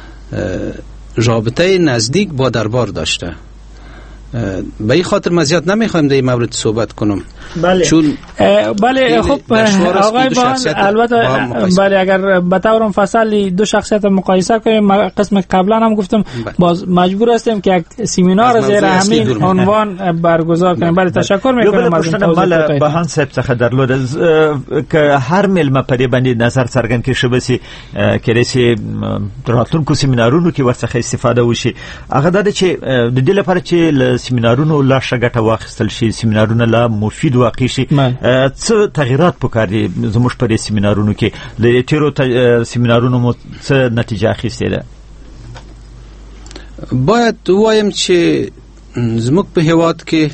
رابطه نزدیک با دربار داشته. به این خاطر مزیت نمیخوایم در این مورد صحبت کنم. بله. چون بله، خب آقای بان البته بله، اگر به طور مفصل دو شخصیت مقایسه کنیم، قسم قبلا هم گفتم باز مجبور هستیم که یک سمینار زیر همین عنوان برگزار کنیم. بله، تشکر میکنم از این توضیح. بهان صاحب څخه درلود که هر ملما په دې باندې نظر څرګند کړي شوی چې رسي راتلونکو سمینارونو کې ورڅخه استفاده وشي. هغه د چې د دې لپاره چې سمینارونو لا شګټه واخیستل شي، سمینارونه لا مفید واقع شي، څه تغیرات پکار دي زموږ په دې سمینارونو کې؟ د تیرو سمینارونو مو څه نتیجه اخیستې ده؟ باید وایم چې زموږ په هیواد کې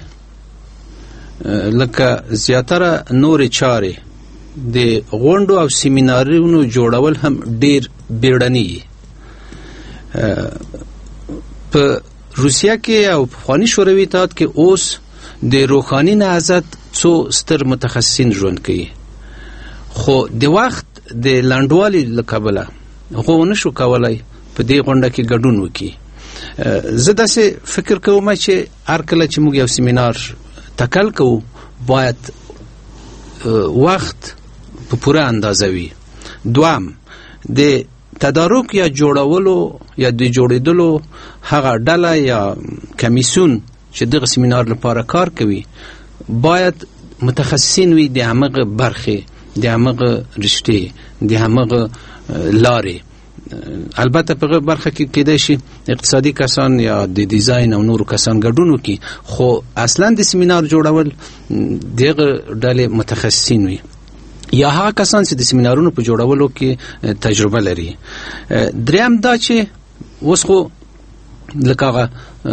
لکه زیاتره نور چارې د غونډو او سمینارونو جوړول هم ډیر بیړني. په روسیه کې او پخوانی شوروي اتحاد کې اوس د روحاني نهضت څو ستر متخصصین ژوند کوي، خو د وخت د لنډوالي له کبله هغه نشو کولای په دې غونډه کې ګډون وکړي. زه داسې فکر کوم چې هر کله چې موږ یو سمینار تکل کوو باید وخت په پوره اندازه وي. دوام د تدارک یا جوړولو یا د جوړېدلو هغه ډله یا کمیسیون چې دغه سمینار لپاره کار کوي باید متخصصین وي د همغه برخې، د همغه رشتې، د همغه لارې. البته په برخه کې کېدای شي اقتصادي کسان یا د ډیزاین او نورو کسان ګډون وکړي، خو اصلا د سیمینار جوړول دغه ډلې متخصصین وي یا هغه کسان چې د سیمینارونو په جوړولو کې تجربه لري. دریم دا چې اوس خو لکه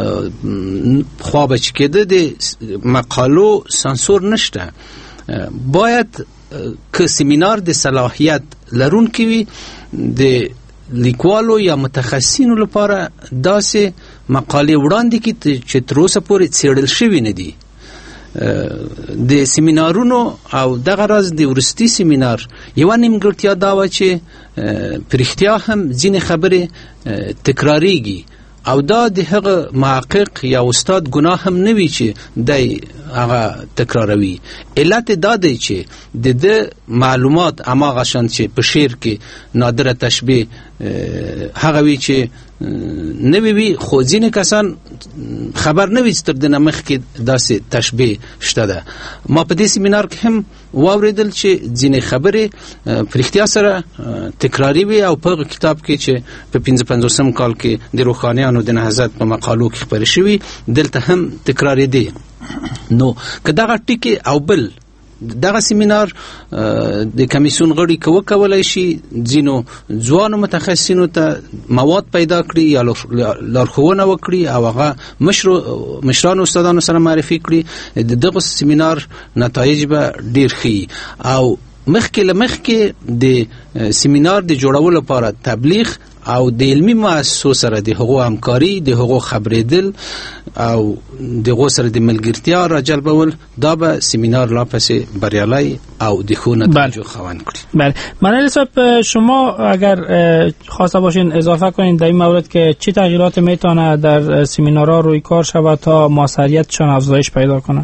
خوا بچ کېده د مقالو سانسور نشته، باید که سیمینار د صلاحیت لرونکي وي د لیکوالو یا متخصصینو لپاره داسې مقالې وړاندې کړي چې تر اوسه پورې څېړل شوي نه دي. د سیمینارونو او دغه راز د وروستي سیمینار یوه نیمګړتیا دا وه چې په رښتیا هم ځینې خبرې تکراریږي او دا د هغه محقق یا استاد ګناه هم نه وي چې دی هغه تکراروي. علت دا دی چې د معلومات هماغه شان چې په شعر کې نادره تشبیه هغه وي چې نوی وي، خو ځینې کسان خبر نه وي چې تر دې نه مخکې داسې تشبیه شته ده. ما په دې سیمینار کې هم واورېدل چې ځینې خبرې په رښتیا سره تکراري وي او په هغه کتاب کې چې په 55 کال کې د روښانیانو د نهضت په مقالو کې خپرې شوي دلته هم تکرارېدې. نو که دغه ټکي او بل دغه سیمینار د کمیسیون غړي که وکولای شي ځینو ځوانو متخصصینو ته مواد پیدا کړي یا لارښوونه وکړي او هغه مشرانو استادانو سره معرفي کړي، دغه سیمینار نتایج به ډیر ښه او مخکې د سیمینار د جوړولو لپاره تبلیغ او د علمي مؤسسو سره د هغو همکاري، د هغو خبرېدل او د هغو سره د ملګرتیا راجلبول، دا به سیمینار لا پسې بریالی او د ښو نتایجو خاوند کړي. بله منیل صاحب، شما اگر خواسته باشین اضافه کنین در این مورد که چه تغییرات میتونه در سیمینارها روی کار شود تا موثریتشان افزایش پیدا کنه؟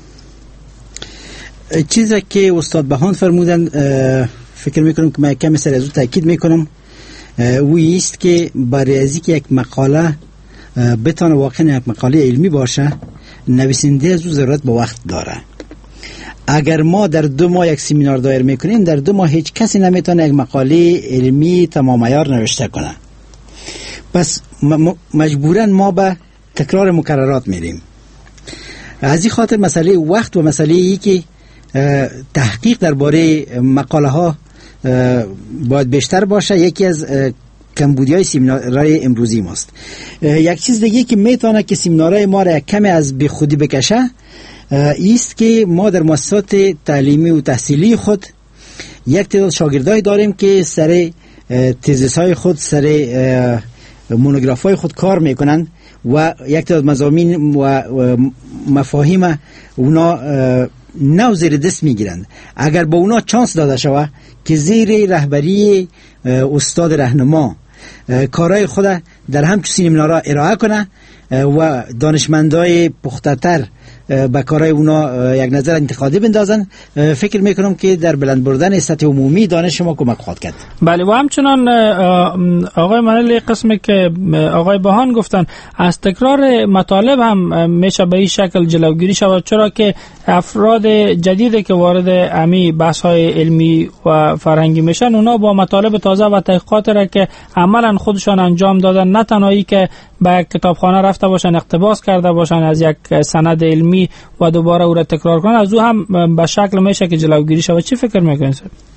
چیزی که استاد بهان فرمودن فکر میکنم که من کمی سر از اون تاکید میکنم وی است که برای از اینکه یک مقاله بتونه واقعا یک مقاله علمی باشه، نویسنده از اون ضرورت به وقت داره. اگر ما در 2 ماه یک سیمینار دایر میکنیم، در 2 ماه هیچ کسی نمیتونه یک مقاله علمی تمام عیار نوشته کنه. پس مجبوراً ما به تکرار مکررات میریم. از این خاطر مسئله وقت و مسئله ای که تحقیق درباره مقاله ها باید بیشتر باشه یکی از کمبودی‌های سیمینارهای امروزی ماست. یک چیز دیگه که میتونه که سیمینارهای ما را کمی از بیخودی بکشه ایست که ما در مؤسسات تعلیمی و تحصیلی خود یک تعداد شاگردای داریم که سر تزیس‌های خود، سر مونوگراف‌های خود کار میکنن و یک تعداد مضامین و مفاهیم اونا نو زیر دست میگیرند. اگر با اونا چانس داده شود که زیر رهبری استاد راهنما کارهای خود در همچون سیمینارها ارائه کنه و دانشمندای پخته‌تر به کارهای اونا یک نظر انتقادی بندازن، فکر میکنم که در بلند بردن سطح عمومی دانش ما کمک خواهد کرد. بله و همچنان آقای منیل قسمی که آقای بهان گفتن از تکرار مطالب هم میشه به این شکل جلوگیری شود، چرا که افراد جدیدی که وارد امی بحث های علمی و فرهنگی میشن اونا با مطالب تازه و تحقیقات را که عملا خودشان انجام دادن، نه تنهایی که به کتابخانه رفته باشن اقتباس کرده باشن از یک سند علمی و دوباره او را تکرار کنن، از او هم به شکل میشه که جلوگیری شود. چی فکر میکنید؟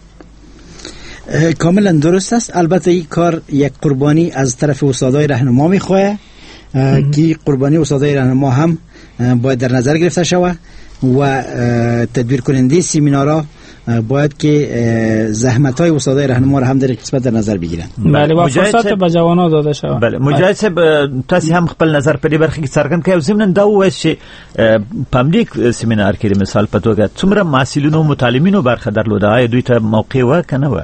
کاملا درست است. البته این کار یک قربانی از طرف استادای راهنما میخواه که قربانی استادای راهنما هم باید در نظر گرفته شود و تدبیر کننده سیمینارها باید که زحمت‌های استادای راهنما را هم در قسمت در نظر بگیرن. بله و فرصت به جوانان داده شود. بله مجاهد صاحب تاسو هم خپل نظر په دې برخه کې څرګند کړئ. زموږ دا وایي چې پملیک سیمینار کې مثال په توګه څومره محصلینو متعلمینو برخه درلوده، آیا دوی ته موقع و کنه و؟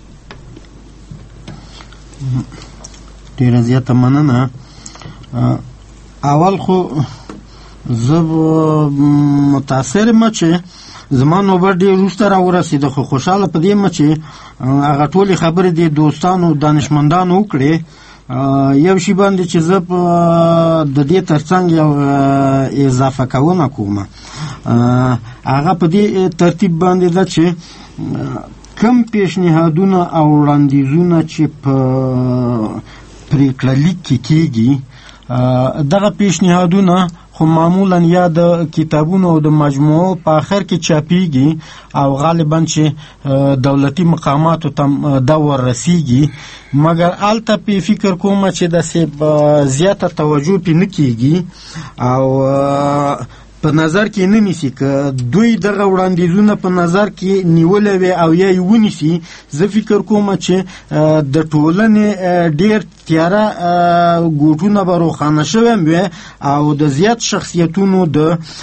ډیره زیاته مننه. اول خو زه متاثر یم چې زما نوبت ډېر وروسته راورسېده، خو خوشحاله په دې یم چې هغه ټولې خبرې د دوستانو دانشمندانو وکړې. یو شي باندې چې زه د دې ترڅنګ یو اضافه کوونه کوم، هغه په دې ترتیب باندې ده چې کم پیشنهادونه او وړاندیزونه چې په پریکړه لیک کې کیږي دغه پیشنهادونه خو معمولا یا د کتابونو او د مجموعو په آخر کې چاپیږي او غالبا چې دولتي مقاماتو ته دا ورسیږي، مګر الته په فکر کوم چې داسې زیاته توجه پې نه کیږي او په نظر کې نه نیسي که دوی دغه وړاندیزونه په نظر کې نیولې وي او یا یې ونیسي، زه فکر کوم چې د ټولنې ډېر تیاره ګوټونه به روښانه شوي وي او د زیات شخصیتونو د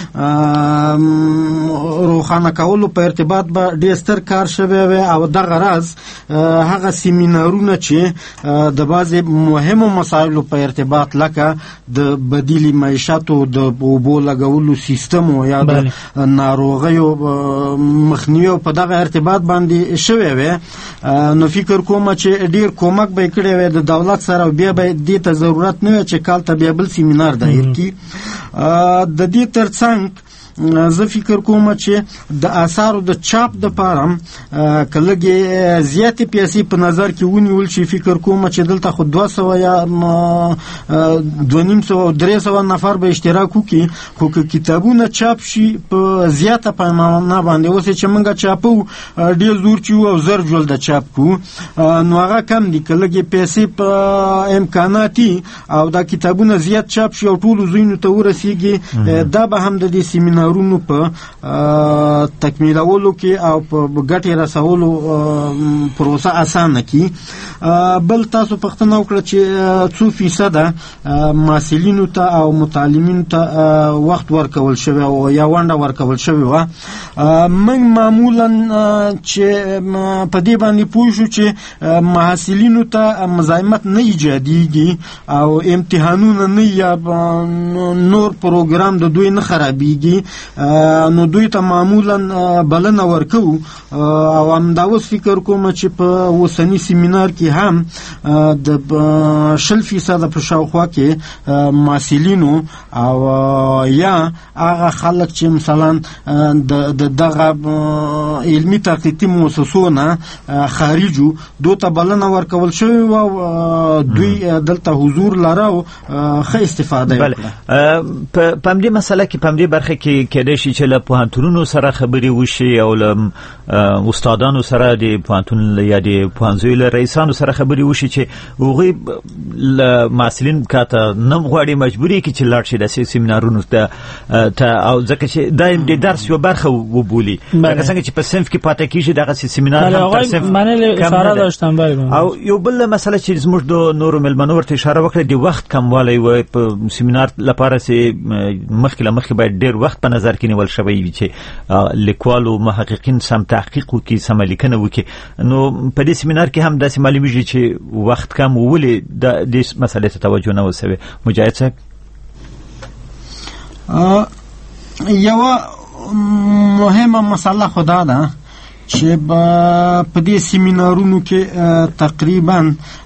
روښانه کولو په ارتباط به ډېر ستر کار شوی وي او دغه راز هغه سیمینارونه چې د بعضې مهمو مسایلو په ارتباط لکه د بدیلي معیشتو د اوبو لګولو سیستم یا د ناروغیو مخنیوي په دغه ارتباط باندې شوی وي، نو فکر کوم چې ډیر کومک به کړی وي د دولت سره او بیا به دې ته ضرورت نه وي چې کال ته بیا بل سیمینار دایر کی. د دې ترڅنګ زه فکر کوم چې د آثارو د چاپ د پاره کلهږي زیاتې پیسې په نظر کې ونیول شي. فکر کوم چې دلته خو 200 یا 250 او 300 نفر به اشتراک وکړي، خو که کتابونه چاپ شي په زیاته پیمانه باندې اوس چې موږ چاپو ډېر زور چې او زر جول د چاپ کو نو هغه کم دي، کلهږي پیسې په امکاناتي او دا کتابونه زیات چاپ شي او ټول زینو ته ورسیږي، دا به هم د دې سیمینار رونو په تکمیلولو کې او په ګټې رسولو پروسه اسانه کی. بل تاسو پوښتنه وکړه چې 2% محصلینو ته او متعلمینو ته وخت ورکول شوی او یا ونډه ورکول شوی و. موږ معمولا چې په دې باندې پوه شو چې محصلینو ته مزاحمت نه ایجادیږي او امتحانونه نه یا نور پروګرام د دوی نه خرابیږي، نو دوی ته معمولا بلنه ورکو او همدا اوس فکر کوم چې په اوسني سیمینار کې هم د 0% په شاوخوا کې محصلینو او یا هغه خلک چې مثلا د دغه علمي تحقیقي مؤسسونه خارجو دوی ته بلنه ورکول شوی او دوی دلته حضور لرو ښه استفاده وکړه. په همدې مسله کې په همدې برخه کې کېدای شي چې له پوهنتونونو سره خبرې وشي او له استادانو سره د پوهنتون یا د پوهنځیو له رئیسانو سره خبرې وشي چې هغوی محصلین کاته نه غواړي مجبوري کې چې لاړ شي د سیمینارونو ته او ځکه چې دا د درس یو برخه وبولي، لکه څنګه چې په صنف کې پاتې کېږي دغه سیمینار هم تر صنف او یو بل مسله چې زموږ د نورو مېلمنو ورته اشاره وکړه د وخت کموالی و په سیمینار لپاره چې مخکې باید ډېر وخت په نظر کې نیول شوی وي چې لیکوالو محققین سم تحقیق وکړي، سمه لیکنه وکړي. نو په دې سیمینار کې هم داسې معلومیږي چې وخت کم ولې د دې مسلې ته توجه نه وسوي. مجاهد صاحب یوه مهمه مسله خدا ده چې په دې سیمینارونو کې تقریبا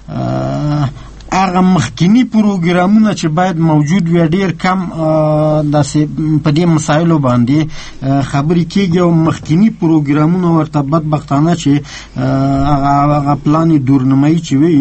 هغه مخکینی پروګرامونه چې باید موجود وي ډیر کم داسې په دې مسایلو باندې خبرې کېږي او مخکینی پروګرامونه ورته بدبختانه چې هغه پلان دورنمایي چې وي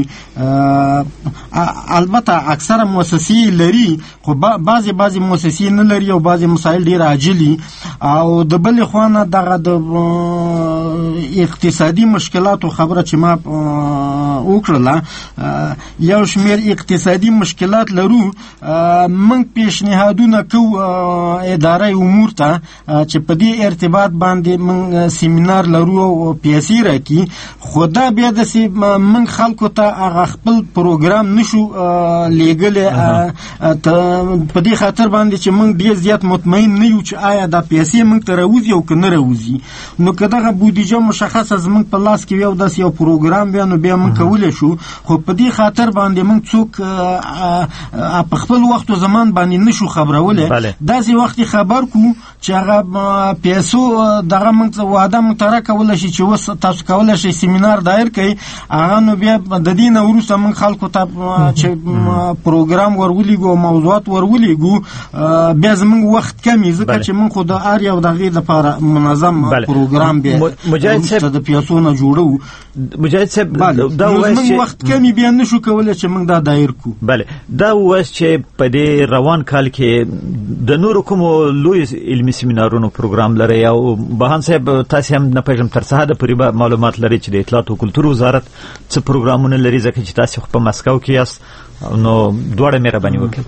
البته اکثره مؤسسې لري خو بعضې مؤسسې نه لري او بعضې مسایل ډیر عاجلي او د بلې خوا نه دغه د اقتصادي مشکلاتو خبره چې ما وکړله یو شمیر اقتصادي مشکلات لرو. من پیشنهادونه کو اداره امور ته چې په دې ارتباط باندې من سیمینار لرو او پیسې راکړي، خو دا بیا داسې من خلکو ته هغه خپل پروګرام نشو لیږلی په دې خاطر باندې چې موږ ډېر زیات مطمئن نه یو چې آیا دا پیسې موږ ته راوځي او که نه راوځي. نو که دغه بودیجه مشخصه زموږ په لاس کې وي او داسې یو پروګرام بیا نو بیا موږ کولی شو، خو په دې خاطر باندې موږ څوک په خپل وخت او زمان باندې نشو خبرولی. داسې وخت خبر کو چې هغه پیسو دغه موږ وعده موږ ته راکولی شي چې اوس تاسو کولی شئ سیمینار دایر کړئ، هغه نو بیا د دې نه وروسته موږ خلکو ته چې پروګرام ورولېږو او موضوعات ورولېږو بیا زموږ وخت کم وي ځکه چې موږ خو د هر یو د هغې دپاره منظم پروګرام بیا مجاهد صاحب د پیاسو نه جوړو. مجاهد صاحب دا موږ وخت کمی بیان نشو کولای چې موږ دا دایر کو. بله دا وس چې په دې روان کال کې د نور کوم لوی علمي سیمینارونو پروګرام لري او بهان صاحب تاسو هم نه پېژم تر څه د پوری معلومات لري چې د اطلاعات او کلتور وزارت څه پروګرامونه لري ځکه چې تاسو په مسکو کې یاست نو دوړه مهرباني وکړئ.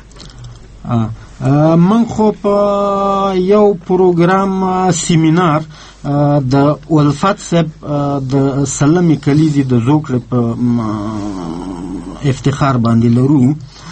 من خو په یو پروګرام سیمینار د ولفت صاحب د سلمي کلیزي د زوکړه په افتخار باندې لرو.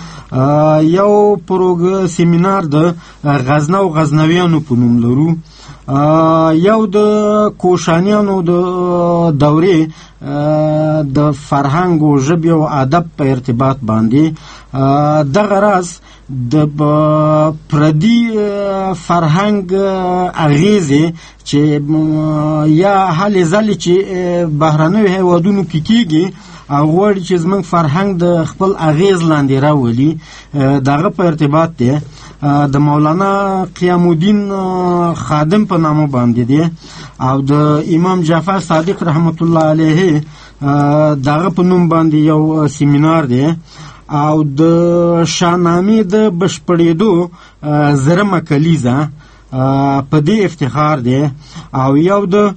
یو سیمینار د غزنه او غزنویانو په نوم لرو. یو د کوشانیانو د دورې د فرهنګ او ژبې او ادب په ارتباط باندې دغه راز د پردي فرهنګ اغیزه چې یا حل ځلې چې بهرنیو هیوادونو کې کیږي غواړي چې زموږ فرهنګ د خپل اغیز لاندې راولي دغه په ارتباط دی. د مولانا قیام الدین خادم په نامه باندې دی او د امام جعفر صادق رحمت الله علیه دغه په نوم باندې یو سیمینار دی او د شاهنامې د بشپړېدو زرمه کلیزه په دې افتخار دی او یو د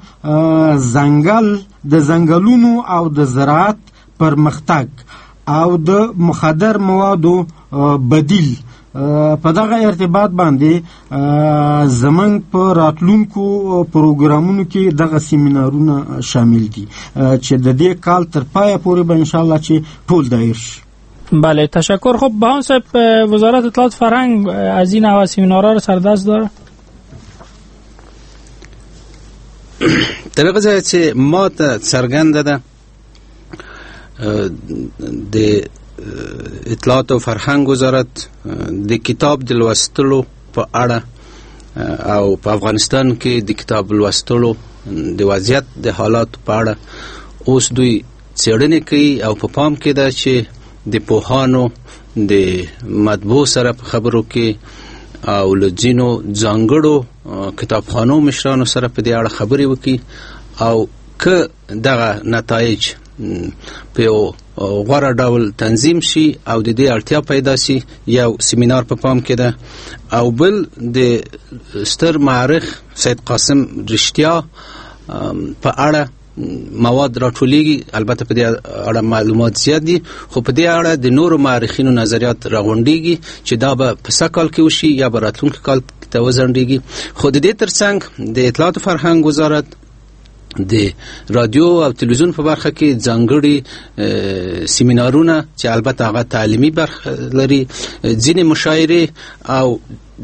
ځنګلونو او د زراعت پرمختګ او د مخدر موادو بدیل په دغه ارتباط باندې زمنګ په راتلونکو پروګرامونو کې دغه سیمینارونه شامل دي چې د دې کال تر پایه پورې به ان شاء الله چې ټول دایر شي. بله تشکر. خب بهان صاحب وزارت اطلاعات فرهنگ از این نوع سیمینارها رو سردست داره؟ طریقه ځای چې ما ته څرګنده ده د اطلاعات او فرهنګ وزارت د کتاب د لوستلو په اړه او په افغانستان کې د کتاب لوستلو د وضعیت د حالات په اړه اوس دوی څېړنې کوي او په پام کې ده چې د پوهانو د مطبوع سره په خبرو کې او له ځینو ځانګړو کتابخانو مشرانو سره په دې اړه خبرې وکړي او که دغه نتایج په یو غوره ډول تنظیم شي او د دې اړتیا پیدا شي یو سیمینار په پام کې ده. او بل د ستر مورخ سید قاسم رښتیا په اړه مواد راټولېږي. البته په دې اړه معلومات زیات دي خو په دې اړه د نورو مورخینو نظریات راغونډېږي چې دا به په څه کال کې وشي یا به راتلونکي کال ته وځنډېږي. خو د دې ترڅنګ د اطلاعات او فرهنګ وزارت د رادیو او تلویزیون په برخه کې ځانګړي سیمینارونه چې البته هغه تعلیمي برخه لري ځینې مشاعرې او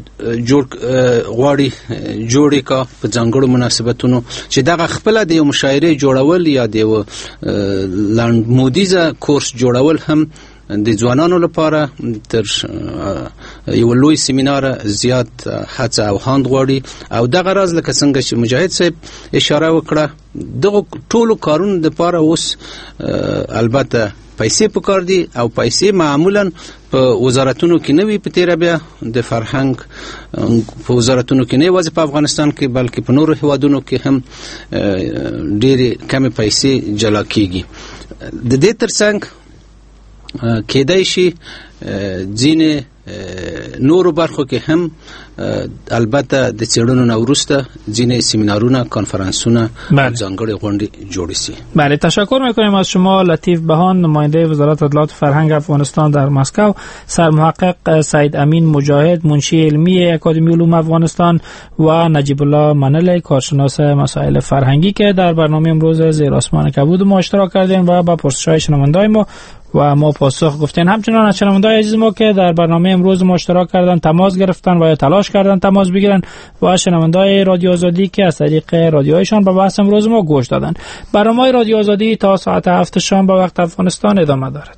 غواړي جوړې کا په ځانګړو مناسبتونو چې دغه خپله د یو مشاعرې جوړول یا د یو لنډمودیزه کورس جوړول هم د ځوانانو لپاره تر یو لوی سیمینار زیات هڅه او هاند غواړي. او دغه راز لکه څنګه چې مجاهد صاحب اشاره وکړه دغه ټولو کارونو لپاره اوس البته پیسې پکار دي او پیسې معمولا په وزارتونو کې نه وي په تیره بیا د فرهنګ په وزارتونو کې نه یوازې په افغانستان کې بلکې په نورو هیوادونو کې هم ډېرې کمې پیسې جلا کېږي. د دې ترڅنګ کېدای شي ځینې نورو برخو کې هم البته د څېړنو نه وروسته ځینې سیمینارونه کانفرانسونه ځانګړې غونډې جوړې شي. بله تشکر میکنیم از شما لطیف بهان نماینده وزارت اطلاعات فرهنگ افغانستان در مسکو، سرمحقق سید امین مجاهد منشی علمی اکادمی علوم افغانستان و نجیب الله منل کارشناس مسائل فرهنگی که در برنامه امروز زیر آسمان کبود ما اشتراک کردین و با پرسش‌های شنونده‌های ما پاسخ گفتین. همچنان از شنونده‌های عزیز ما که در برنامه امروز ما اشتراک کردن تماس گرفتن و یا تلاش کردن تماس بگیرن و شنونده‌های رادیو آزادی که از طریق رادیوهایشان به بحث امروز ما گوش دادن. برنامه رادیو آزادی تا ساعت 7 شام به وقت افغانستان ادامه دارد.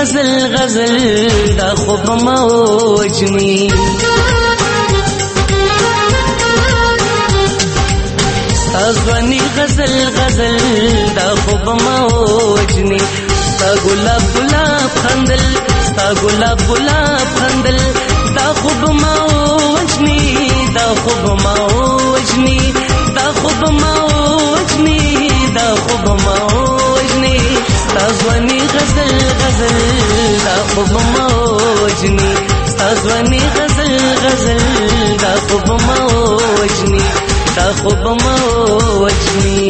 غزل غزل دا خوب موجنی ستازوانی غزل غزل دا خوب موجنی ستا گلاب گلاب خندل ستا گلاب گلاب خندل دا خوب موجنی دا خوب موجنی دا خوب موجنی دا خوب موجنی ستازوانی غزل غزل دا خوب موجنی ستازوانی غزل غزل دا خوب موجنی دا خوب موجنی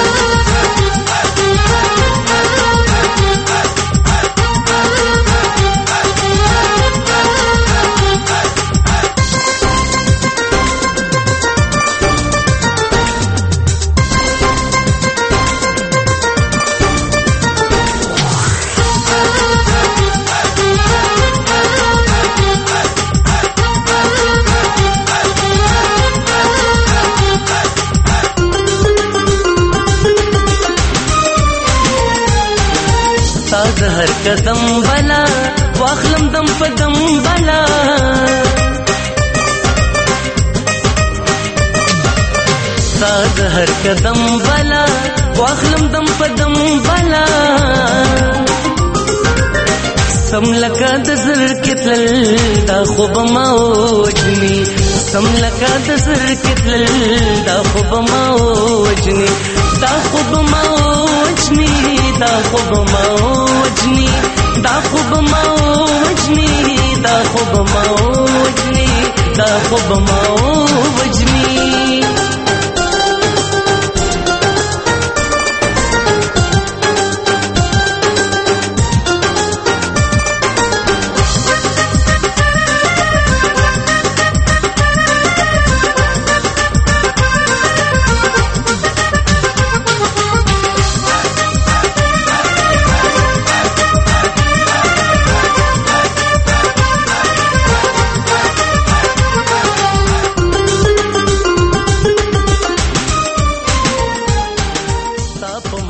هر قدم بلا واخلم دم پدم بلا ساز هر قدم بلا واخلم دم پدم بلا سم لکا د زر کتل دا خوب موجنی سم لکا د زر کتل دا خوب موجنی دا خوب موجنی دا خوب موجنی دا خوب موجنی دا خوب موجنی دا خوب موجنی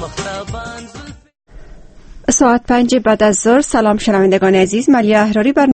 ساعت 5 بعد از ظهر. سلام شنوندگان عزیز، ملیه احراری